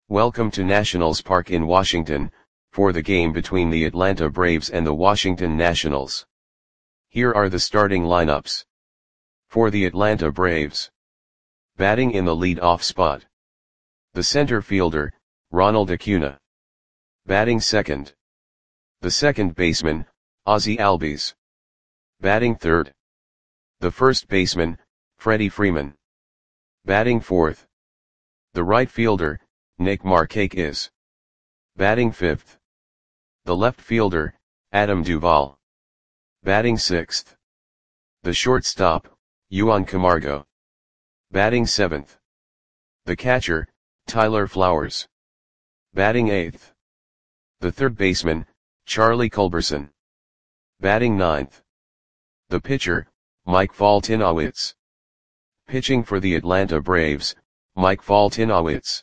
Welcome to Nationals Park in Washington, for the game between the Atlanta Braves and the Washington Nationals. Here are the starting lineups. For the Atlanta Braves. Batting in the lead-off spot. The center fielder, Ronald Acuna. Batting second. The second baseman, Ozzie Albies. Batting third. The first baseman, Freddie Freeman. Batting fourth. The right fielder, Nick Markakis. Batting fifth. The left fielder, Adam Duvall. Batting sixth. The shortstop, Juan Camargo. Batting seventh. The catcher, Tyler Flowers. Batting eighth. The third baseman, Charlie Culberson. Batting ninth. The pitcher, Mike Foltynewicz. Pitching for the Atlanta Braves, Mike Foltynewicz.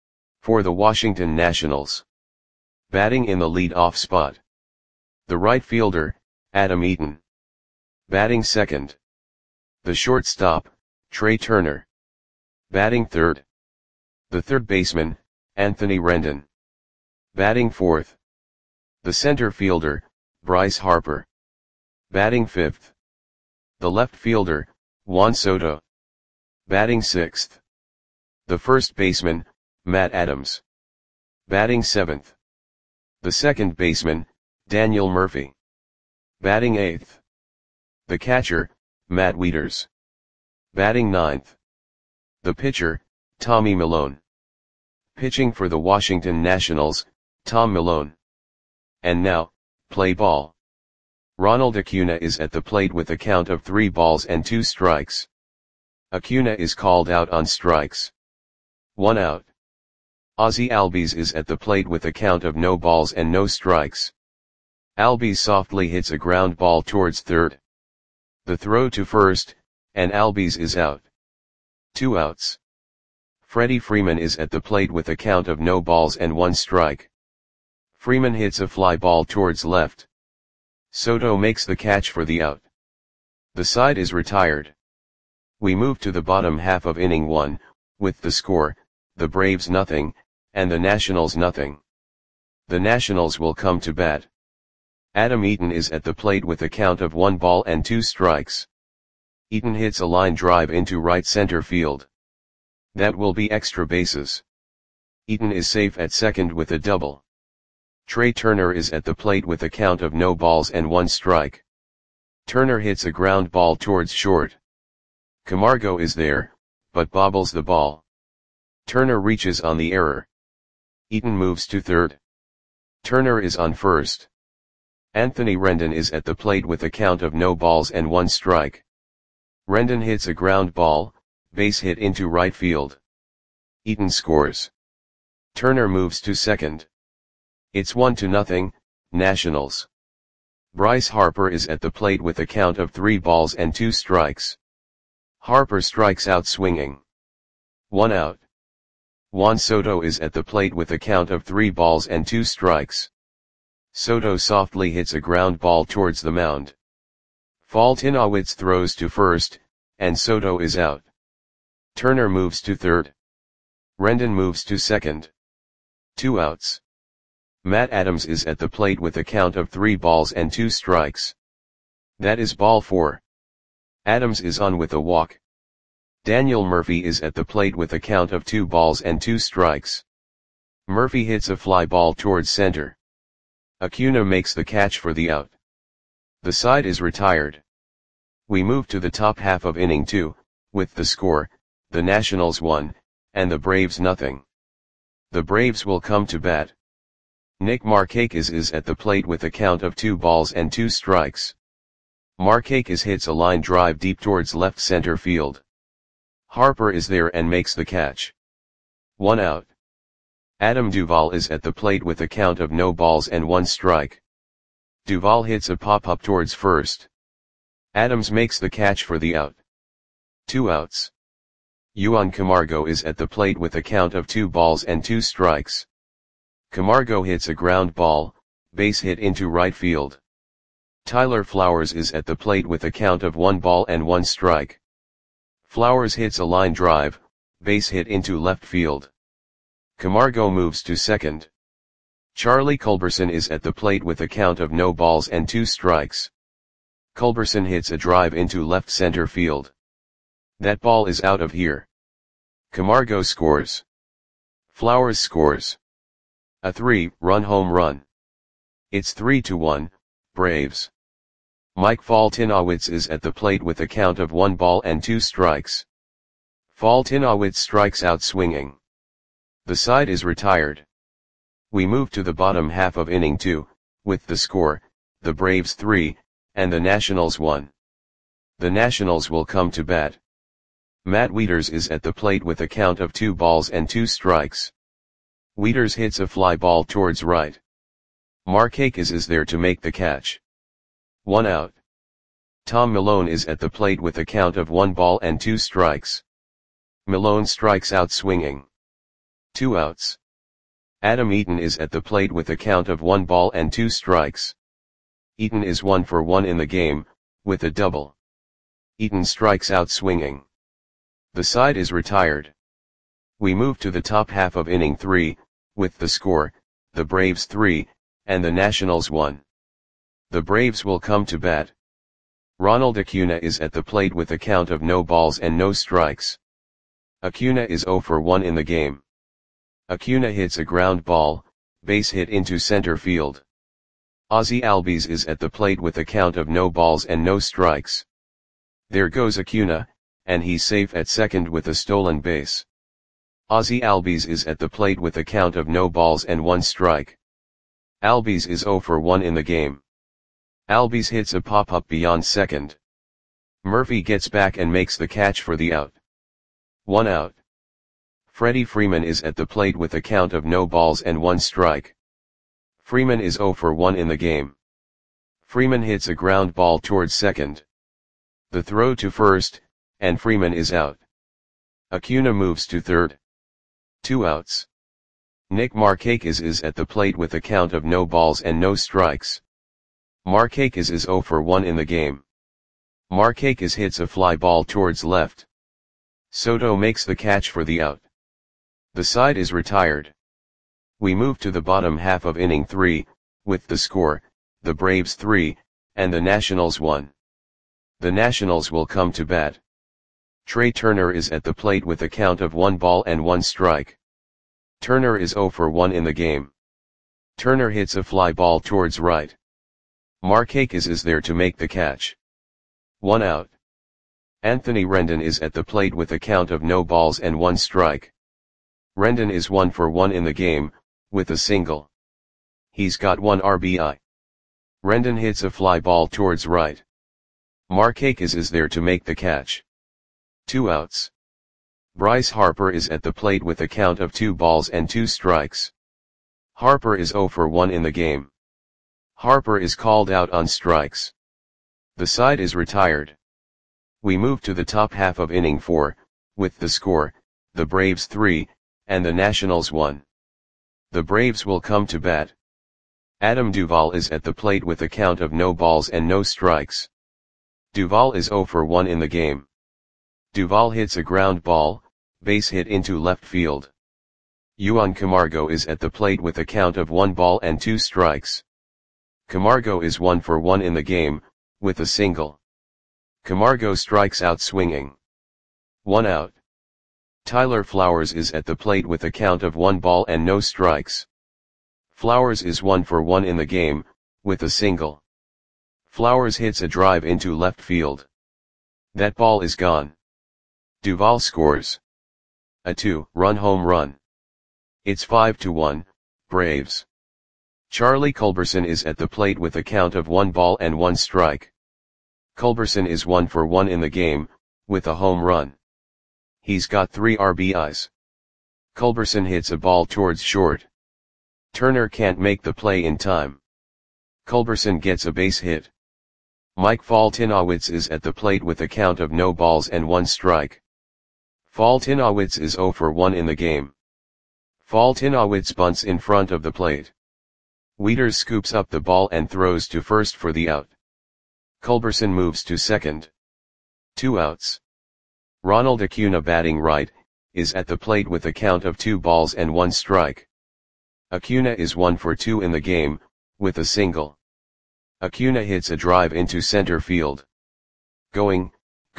For the Washington Nationals. Batting in the lead-off spot. The right fielder, Adam Eaton. Batting second. The shortstop, Trey Turner. Batting third. The third baseman, Anthony Rendon. Batting fourth. The center fielder, Bryce Harper. Batting fifth. The left fielder, Juan Soto. Batting sixth. The first baseman, Matt Adams. Batting seventh. The second baseman, Daniel Murphy. Batting eighth. The catcher, Matt Wieters. Batting ninth. The pitcher, Tommy Milone. Pitching for the Washington Nationals, Tom Milone. And now, play ball. Ronald Acuna is at the plate with a count of 3 balls and 2 strikes. Acuna is called out on strikes. 1 out. Ozzie Albies is at the plate with a count of no balls and no strikes. Albies softly hits a ground ball towards third. The throw to first, and Albies is out. 2 outs. Freddie Freeman is at the plate with a count of no balls and 1 strike. Freeman hits a fly ball towards left. Soto makes the catch for the out. The side is retired. We move to the bottom half of inning 1, with the score, the Braves nothing, and the Nationals nothing. The Nationals will come to bat. Adam Eaton is at the plate with a count of 1 ball and 2 strikes. Eaton hits a line drive into right center field. That will be extra bases. Eaton is safe at second with a double. Trey Turner is at the plate with a count of no balls and 1 strike. Turner hits a ground ball towards short. Camargo is there, but bobbles the ball. Turner reaches on the error. Eaton moves to third. Turner is on first. Anthony Rendon is at the plate with a count of no balls and 1 strike. Rendon hits a ground ball, base hit into right field. Eaton scores. Turner moves to second. It's 1-0, Nationals. Bryce Harper is at the plate with a count of 3 balls and 2 strikes. Harper strikes out swinging. 1 out. Juan Soto is at the plate with a count of 3 balls and 2 strikes. Soto softly hits a ground ball towards the mound. Foltynewicz throws to first, and Soto is out. Turner moves to third. Rendon moves to second. 2 outs. Matt Adams is at the plate with a count of 3 balls and 2 strikes. That is ball 4. Adams is on with a walk. Daniel Murphy is at the plate with a count of 2 balls and 2 strikes. Murphy hits a fly ball towards center. Acuna makes the catch for the out. The side is retired. We move to the top half of inning 2, with the score, the Nationals 1, and the Braves nothing. The Braves will come to bat. Nick Markakis is at the plate with a count of 2 balls and 2 strikes. Markakis hits a line drive deep towards left center field. Harper is there and makes the catch. 1 out. Adam Duvall is at the plate with a count of no balls and 1 strike. Duvall hits a pop-up towards first. Adams makes the catch for the out. 2 outs. Juan Camargo is at the plate with a count of 2 balls and 2 strikes. Camargo hits a ground ball, base hit into right field. Tyler Flowers is at the plate with a count of 1 ball and 1 strike. Flowers hits a line drive, base hit into left field. Camargo moves to second. Charlie Culberson is at the plate with a count of no balls and 2 strikes. Culberson hits a drive into left center field. That ball is out of here. Camargo scores. Flowers scores a 3-run home run. It's 3-1, Braves. Mike Foltynewicz is at the plate with a count of 1 ball and 2 strikes. Foltynewicz strikes out swinging. The side is retired. We move to the bottom half of inning 2, with the score, the Braves 3, and the Nationals 1. The Nationals will come to bat. Matt Wieters is at the plate with a count of 2 balls and 2 strikes. Wieters hits a fly ball towards right. Markakis is there to make the catch. 1 out. Tom Milone is at the plate with a count of 1 ball and 2 strikes. Milone strikes out swinging. 2 outs. Adam Eaton is at the plate with a count of 1 ball and 2 strikes. Eaton is 1 for 1 in the game, with a double. Eaton strikes out swinging. The side is retired. We move to the top half of inning 3, with the score, the Braves 3, and the Nationals 1. The Braves will come to bat. Ronald Acuna is at the plate with a count of no balls and no strikes. Acuna is 0 for 1 in the game. Acuna hits a ground ball, base hit into center field. Ozzie Albies is at the plate with a count of no balls and no strikes. There goes Acuna, and he's safe at second with a stolen base. Ozzie Albies is at the plate with a count of no balls and 1 strike. Albies is 0 for 1 in the game. Albies hits a pop-up beyond second. Murphy gets back and makes the catch for the out. 1 out. Freddie Freeman is at the plate with a count of no balls and 1 strike. Freeman is 0 for 1 in the game. Freeman hits a ground ball towards second. The throw to first, and Freeman is out. Acuna moves to third. 2 outs. Nick Markakis is at the plate with a count of no balls and no strikes. Markakis is 0 for 1 in the game. Markakis hits a fly ball towards left. Soto makes the catch for the out. The side is retired. We move to the bottom half of inning 3, with the score, the Braves 3, and the Nationals 1. The Nationals will come to bat. Trey Turner is at the plate with a count of 1 ball and 1 strike. Turner is 0 for 1 in the game. Turner hits a fly ball towards right. Markakis is there to make the catch. 1 out. Anthony Rendon is at the plate with a count of no balls and 1 strike. Rendon is 1 for 1 in the game, with a single. He's got 1 RBI. Rendon hits a fly ball towards right. Markakis is there to make the catch. 2 outs. Bryce Harper is at the plate with a count of 2 balls and 2 strikes. Harper is 0 for 1 in the game. Harper is called out on strikes. The side is retired. We move to the top half of inning 4, with the score, the Braves 3, and the Nationals 1. The Braves will come to bat. Adam Duvall is at the plate with a count of no balls and no strikes. Duvall is 0 for 1 in the game. Duvall hits a ground ball, base hit into left field. Juan Camargo is at the plate with a count of 1 ball and 2 strikes. Camargo is 1 for 1 in the game, with a single. Camargo strikes out swinging. 1 out. Tyler Flowers is at the plate with a count of 1 ball and no strikes. Flowers is 1 for 1 in the game, with a single. Flowers hits a drive into left field. That ball is gone. Duvall scores a 2-run home run. It's 5-1, Braves. Charlie Culberson is at the plate with a count of 1 ball and 1 strike. Culberson is 1 for 1 in the game, with a home run. He's got 3 RBIs. Culberson hits a ball towards short. Turner can't make the play in time. Culberson gets a base hit. Mike Foltynewicz is at the plate with a count of no balls and 1 strike. Foltynewicz is 0 for 1 in the game. Foltynewicz bunts in front of the plate. Wieters scoops up the ball and throws to first for the out. Culberson moves to second. 2 outs. Ronald Acuna batting right, is at the plate with a count of 2 balls and 1 strike. Acuna is 1 for 2 in the game, with a single. Acuna hits a drive into center field. Going,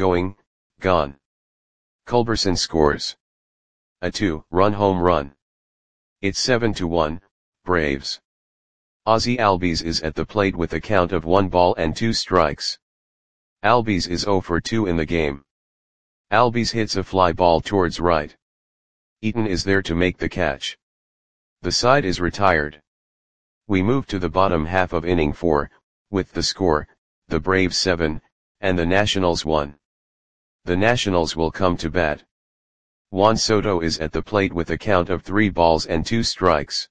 gone. Culberson scores a 2-run home run. It's 7-1, Braves. Ozzie Albies is at the plate with a count of 1 ball and 2 strikes. Albies is 0 for 2 in the game. Albies hits a fly ball towards right. Eaton is there to make the catch. The side is retired. We move to the bottom half of inning 4, with the score, the Braves 7, and the Nationals 1. The Nationals will come to bat. Juan Soto is at the plate with a count of 3 balls and 2 strikes.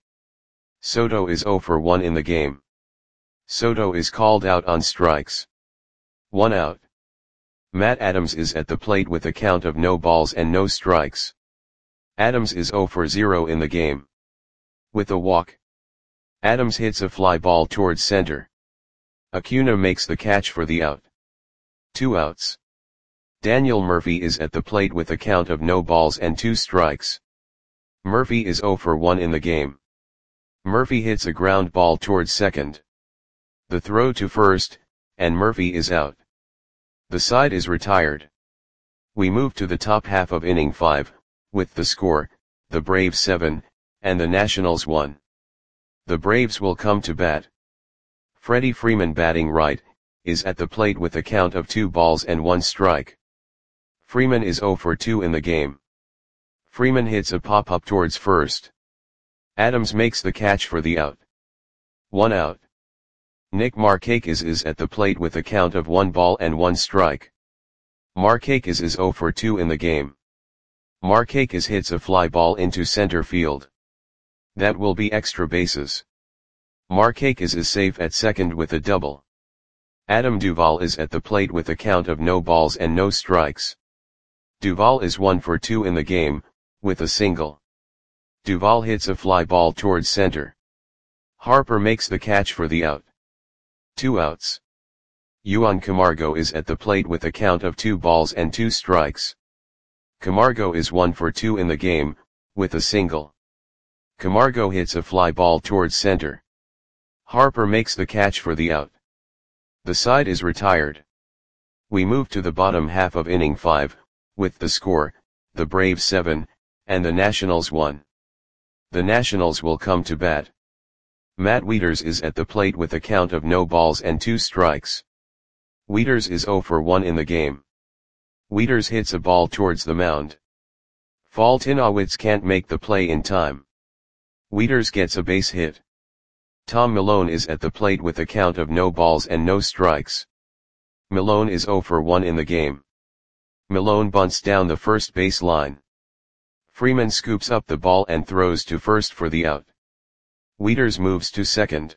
Soto is 0 for 1 in the game. Soto is called out on strikes. 1 out. Matt Adams is at the plate with a count of no balls and no strikes. Adams is 0 for 0 in the game. With a walk, Adams hits a fly ball towards center. Acuna makes the catch for the out. 2 outs. Daniel Murphy is at the plate with a count of no balls and 2 strikes. Murphy is 0 for 1 in the game. Murphy hits a ground ball towards second. The throw to first, and Murphy is out. The side is retired. We move to the top half of inning 5, with the score, the Braves 7, and the Nationals 1. The Braves will come to bat. Freddie Freeman, batting right, is at the plate with a count of 2 balls and 1 strike. Freeman is 0 for 2 in the game. Freeman hits a pop-up towards first. Adams makes the catch for the out. 1 out. Nick Markakis is at the plate with a count of 1 ball and 1 strike. Markakis is 0 for 2 in the game. Markakis hits a fly ball into center field. That will be extra bases. Markakis is safe at second with a double. Adam Duvall is at the plate with a count of no balls and no strikes. Duvall is 1 for 2 in the game, with a single. Duvall hits a fly ball towards center. Harper makes the catch for the out. 2 outs. Juan Camargo is at the plate with a count of 2 balls and 2 strikes. Camargo is 1 for 2 in the game, with a single. Camargo hits a fly ball towards center. Harper makes the catch for the out. The side is retired. We move to the bottom half of inning 5, with the score, the Braves 7, and the Nationals 1. The Nationals will come to bat. Matt Wieters is at the plate with a count of no balls and 2 strikes. Wieters is 0 for 1 in the game. Wieters hits a ball towards the mound. Foltynewicz can't make the play in time. Wieters gets a base hit. Tom Milone is at the plate with a count of no balls and no strikes. Milone is 0 for 1 in the game. Milone bunts down the first base line. Freeman scoops up the ball and throws to first for the out. Wieters moves to second.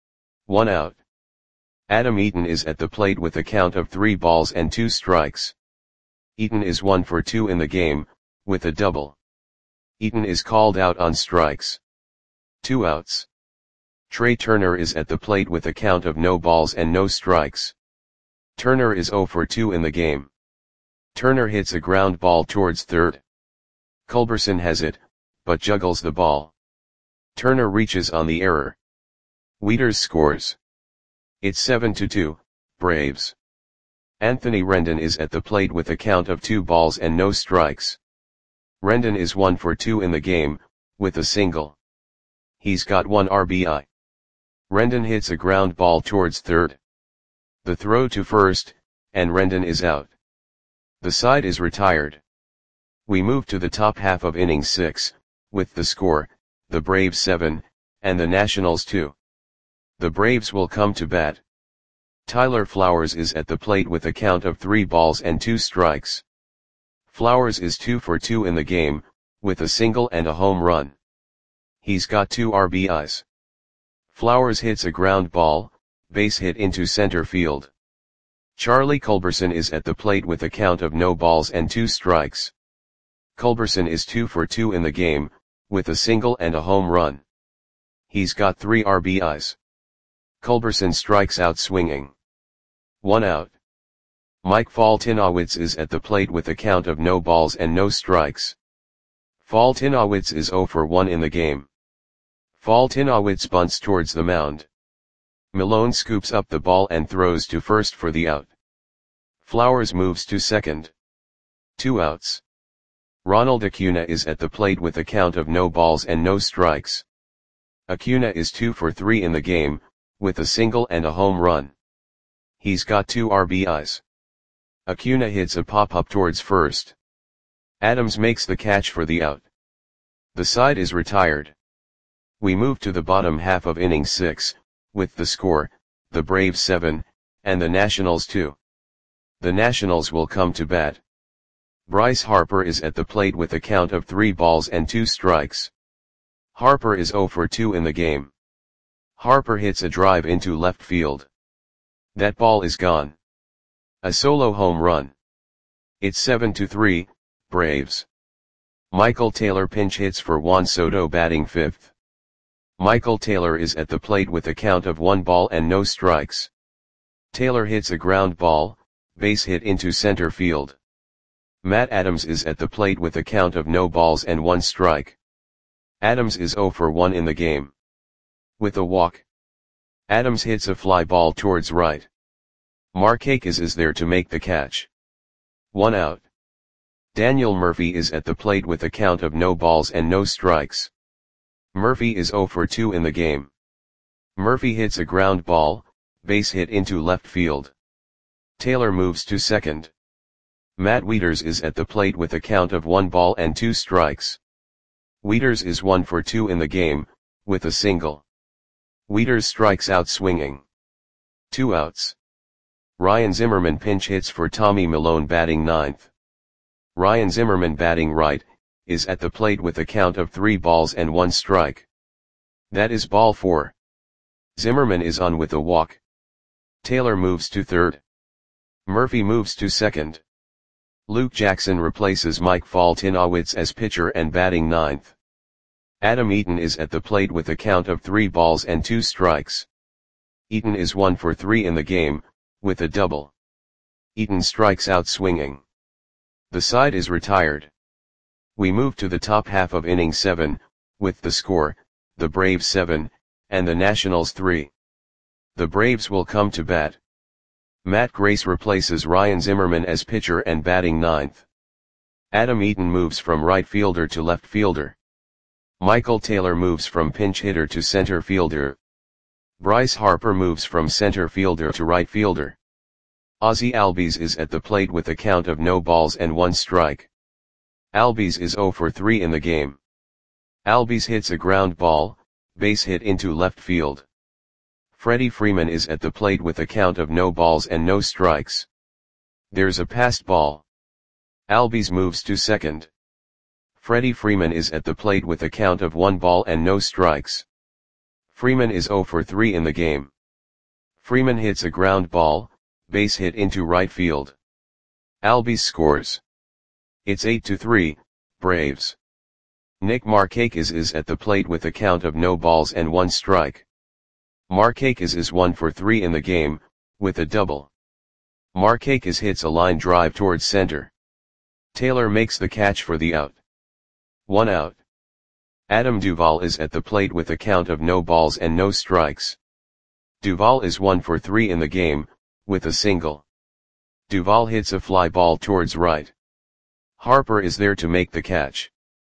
1 out. Adam Eaton is at the plate with a count of 3 balls and 2 strikes. Eaton is 1 for 2 in the game, with a double. Eaton is called out on strikes. 2 outs. Trey Turner is at the plate with a count of no balls and no strikes. Turner is 0 for 2 in the game. Turner hits a ground ball towards third. Culberson has it, but juggles the ball. Turner reaches on the error. Wieters scores. It's 7-2, Braves. Anthony Rendon is at the plate with a count of 2 balls and no strikes. Rendon is 1 for 2 in the game, with a single. He's got 1 RBI. Rendon hits a ground ball towards third. The throw to first, and Rendon is out. The side is retired. We move to the top half of inning 6, with the score, the Braves 7, and the Nationals 2. The Braves will come to bat. Tyler Flowers is at the plate with a count of 3 balls and 2 strikes. Flowers is 2 for 2 in the game, with a single and a home run. He's got 2 RBIs. Flowers hits a ground ball, base hit into center field. Charlie Culberson is at the plate with a count of no balls and 2 strikes. Culberson is 2 for 2 in the game, with a single and a home run. He's got 3 RBIs. Culberson strikes out swinging. 1 out. Mike Foltynewicz is at the plate with a count of no balls and no strikes. Foltynowicz is 0 for 1 in the game. Foltynowicz bunts towards the mound. Malone scoops up the ball and throws to first for the out. Flowers moves to second. 2 outs. Ronald Acuna is at the plate with a count of no balls and no strikes. Acuna is 2 for 3 in the game, with a single and a home run. He's got 2 RBIs. Acuna hits a pop-up towards first. Adams makes the catch for the out. The side is retired. We move to the bottom half of inning 6, with the score, the Braves 7, and the Nationals 2. The Nationals will come to bat. Bryce Harper is at the plate with a count of 3 balls and 2 strikes. Harper is 0 for 2 in the game. Harper hits a drive into left field. That ball is gone. A solo home run. It's 7-3, Braves. Michael Taylor pinch hits for Juan Soto batting 5th. Michael Taylor is at the plate with a count of 1 ball and no strikes. Taylor hits a ground ball, base hit into center field. Matt Adams is at the plate with a count of no balls and 1 strike. Adams is 0 for 1 in the game. With a walk. Adams hits a fly ball towards right. Markakis is there to make the catch. 1 out. Daniel Murphy is at the plate with a count of no balls and no strikes. Murphy is 0 for 2 in the game. Murphy hits a ground ball, base hit into left field. Taylor moves to second. Matt Wieters is at the plate with a count of 1 ball and 2 strikes. Wieters is 1 for 2 in the game, with a single. Wieters strikes out swinging. 2 outs. Ryan Zimmerman pinch hits for Tommy Milone batting 9th. Ryan Zimmerman batting right, is at the plate with a count of 3 balls and 1 strike. That is ball 4. Zimmerman is on with a walk. Taylor moves to third. Murphy moves to second. Luke Jackson replaces Mike Foltynowicz as pitcher and batting 9th. Adam Eaton is at the plate with a count of 3 balls and 2 strikes. Eaton is 1 for 3 in the game, with a double. Eaton strikes out swinging. The side is retired. We move to the top half of inning 7, with the score, the Braves 7, and the Nationals 3. The Braves will come to bat. Matt Grace replaces Ryan Zimmerman as pitcher and batting 9th. Adam Eaton moves from right fielder to left fielder. Michael Taylor moves from pinch hitter to center fielder. Bryce Harper moves from center fielder to right fielder. Ozzie Albies is at the plate with a count of no balls and 1 strike. Albies is 0 for 3 in the game. Albies hits a ground ball, base hit into left field. Freddie Freeman is at the plate with a count of no balls and no strikes. There's a passed ball. Albies moves to second. Freddie Freeman is at the plate with a count of 1 ball and no strikes. Freeman is 0 for 3 in the game. Freeman hits a ground ball, base hit into right field. Albies scores. It's 8-3, Braves. Nick Markakis is at the plate with a count of no balls and 1 strike. Markakis is 1 for 3 in the game, with a double. Markakis hits a line drive towards center. Taylor makes the catch for the out. 1 out. Adam Duvall is at the plate with a count of no balls and no strikes. Duvall is 1 for 3 in the game, with a single. Duvall hits a fly ball towards right. Harper is there to make the catch.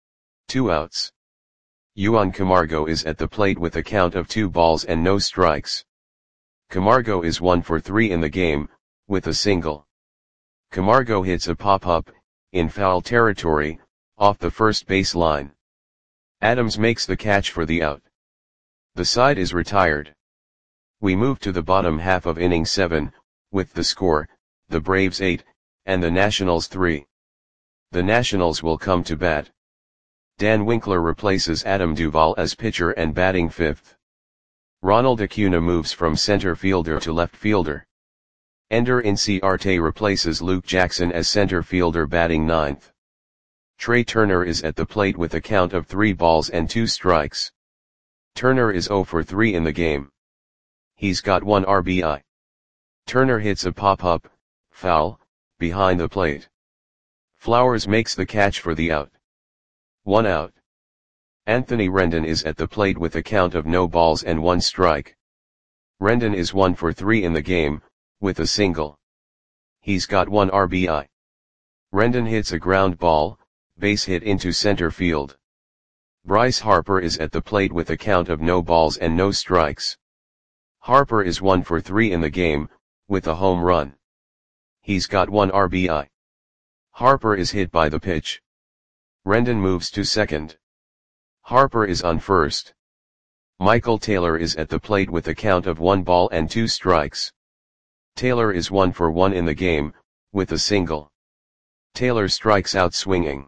2 outs. Juan Camargo is at the plate with a count of 2 balls and no strikes. Camargo is 1 for 3 in the game, with a single. Camargo hits a pop-up, in foul territory, off the first base line. Adams makes the catch for the out. The side is retired. We move to the bottom half of inning 7, with the score, the Braves 8, and the Nationals 3. The Nationals will come to bat. Dan Winkler replaces Adam Duvall as pitcher and batting 5th. Ronald Acuna moves from center fielder to left fielder. Ender Inciarte replaces Luke Jackson as center fielder batting 9th. Trey Turner is at the plate with a count of 3 balls and 2 strikes. Turner is 0 for 3 in the game. He's got 1 RBI. Turner hits a pop-up, foul, behind the plate. Flowers makes the catch for the out. 1 out. Anthony Rendon is at the plate with a count of no balls and 1 strike. Rendon is 1 for 3 in the game, with a single. He's got 1 RBI. Rendon hits a ground ball, base hit into center field. Bryce Harper is at the plate with a count of no balls and no strikes. Harper is 1 for 3 in the game, with a home run. He's got 1 RBI. Harper is hit by the pitch. Rendon moves to second. Harper is on first. Michael Taylor is at the plate with a count of 1 ball and 2 strikes. Taylor is 1 for 1 in the game, with a single. Taylor strikes out swinging.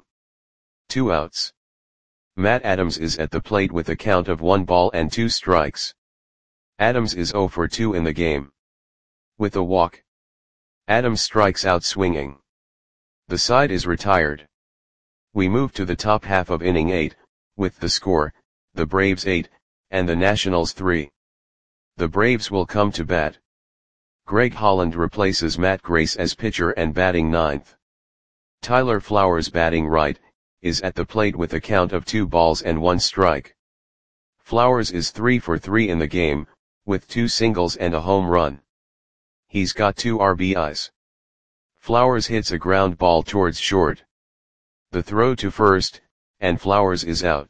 2 outs. Matt Adams is at the plate with a count of 1 ball and 2 strikes. Adams is 0 for 2 in the game. With a walk. Adams strikes out swinging. The side is retired. We move to the top half of inning 8, with the score, the Braves 8, and the Nationals 3. The Braves will come to bat. Greg Holland replaces Matt Grace as pitcher and batting ninth. Tyler Flowers, batting right, is at the plate with a count of 2 balls and 1 strike. Flowers is 3 for 3 in the game, with 2 singles and a home run. He's got 2 RBIs. Flowers hits a ground ball towards short. The throw to first, and Flowers is out.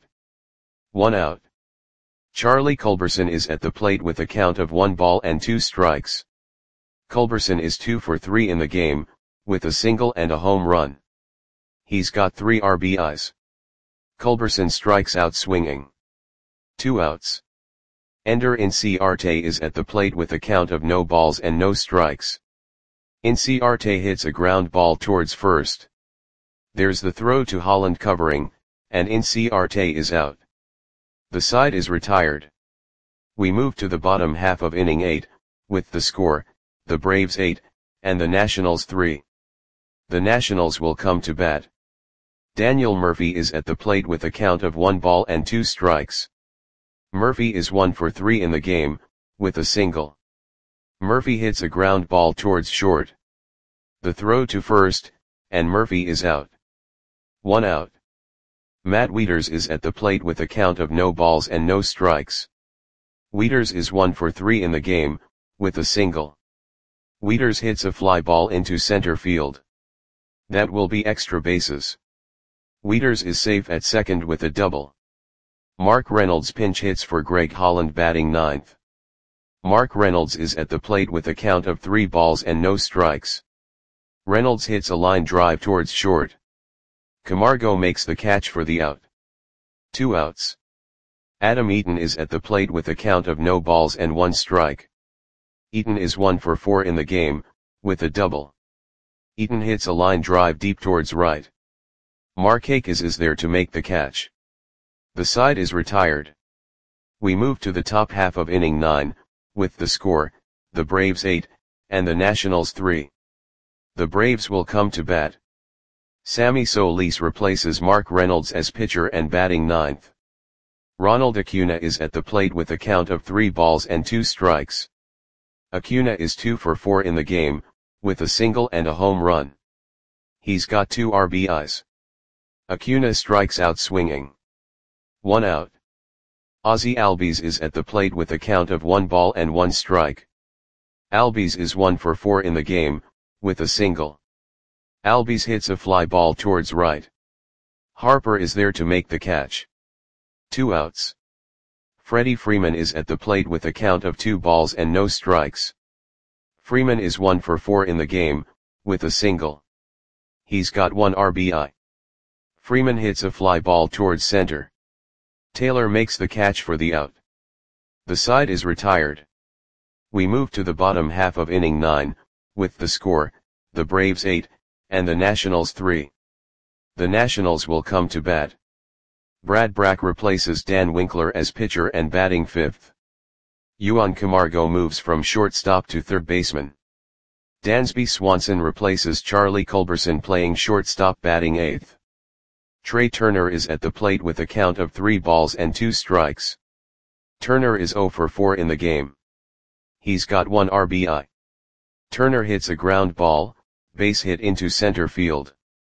1 out. Charlie Culberson is at the plate with a count of 1 ball and 2 strikes. Culberson is 2 for 3 in the game, with a single and a home run. He's got 3 RBIs. Culberson strikes out swinging. 2 outs. Ender Inciarte is at the plate with a count of no balls and no strikes. Inciarte hits a ground ball towards first. There's the throw to Holland covering, and Inciarte is out. The side is retired. We move to the bottom half of inning 8, with the score, the Braves 8, and the Nationals 3. The Nationals will come to bat. Daniel Murphy is at the plate with a count of 1 ball and 2 strikes. Murphy is 1 for 3 in the game, with a single. Murphy hits a ground ball towards short. The throw to first, and Murphy is out. 1 out. Matt Wieters is at the plate with a count of no balls and no strikes. Wieters is 1 for 3 in the game, with a single. Wieters hits a fly ball into center field. That will be extra bases. Wieters is safe at second with a double. Mark Reynolds pinch hits for Greg Holland, batting ninth. Mark Reynolds is at the plate with a count of 3 balls and no strikes. Reynolds hits a line drive towards short. Camargo makes the catch for the out. 2 outs. Adam Eaton is at the plate with a count of no balls and 1 strike. Eaton is 1 for 4 in the game, with a double. Eaton hits a line drive deep towards right. Markakis is there to make the catch. The side is retired. We move to the top half of inning 9, with the score, the Braves 8, and the Nationals 3. The Braves will come to bat. Sammy Solis replaces Mark Reynolds as pitcher and batting ninth. Ronald Acuna is at the plate with a count of 3 balls and 2 strikes. Acuna is 2 for 4 in the game, with a single and a home run. He's got 2 RBIs. Acuna strikes out swinging. 1 out. Ozzie Albies is at the plate with a count of 1 ball and 1 strike. Albies is 1 for 4 in the game, with a single. Albies hits a fly ball towards right. Harper is there to make the catch. 2 outs. Freddie Freeman is at the plate with a count of 2 balls and no strikes. Freeman is 1 for 4 in the game, with a single. He's got 1 RBI. Freeman hits a fly ball towards center. Taylor makes the catch for the out. The side is retired. We move to the bottom half of inning 9, with the score, the Braves 8, and the Nationals 3. The Nationals will come to bat. Brad Brach replaces Dan Winkler as pitcher and batting fifth. Juan Camargo moves from shortstop to third baseman. Dansby Swanson replaces Charlie Culberson playing shortstop, batting eighth. Trey Turner is at the plate with a count of 3 balls and 2 strikes. Turner is 0 for 4 in the game. He's got 1 RBI. Turner hits a ground ball, base hit into center field.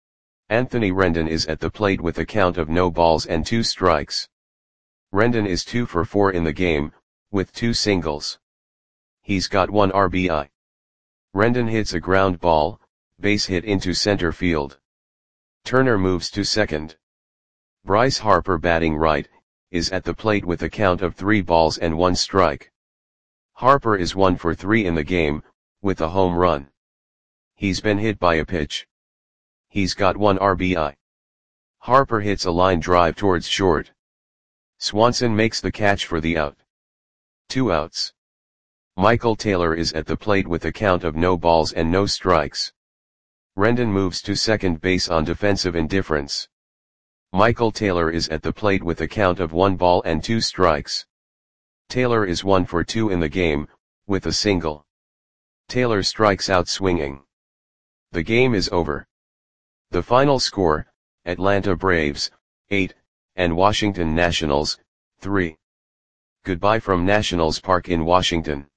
Anthony Rendon is at the plate with a count of no balls and 2 strikes. Rendon is 2 for 4 in the game, with 2 singles. He's got 1 RBI. Rendon hits a ground ball, base hit into center field. Turner moves to second. Bryce Harper, batting right, is at the plate with a count of 3 balls and 1 strike. Harper is 1 for 3 in the game, with a home run. He's been hit by a pitch. He's got 1 RBI. Harper hits a line drive towards short. Swanson makes the catch for the out. 2 outs. Michael Taylor is at the plate with a count of no balls and no strikes. Rendon moves to second base on defensive indifference. Michael Taylor is at the plate with a count of 1 ball and 2 strikes. Taylor is 1 for 2 in the game, with a single. Taylor strikes out swinging. The game is over. The final score, Atlanta Braves, 8, and Washington Nationals, 3. Goodbye from Nationals Park in Washington.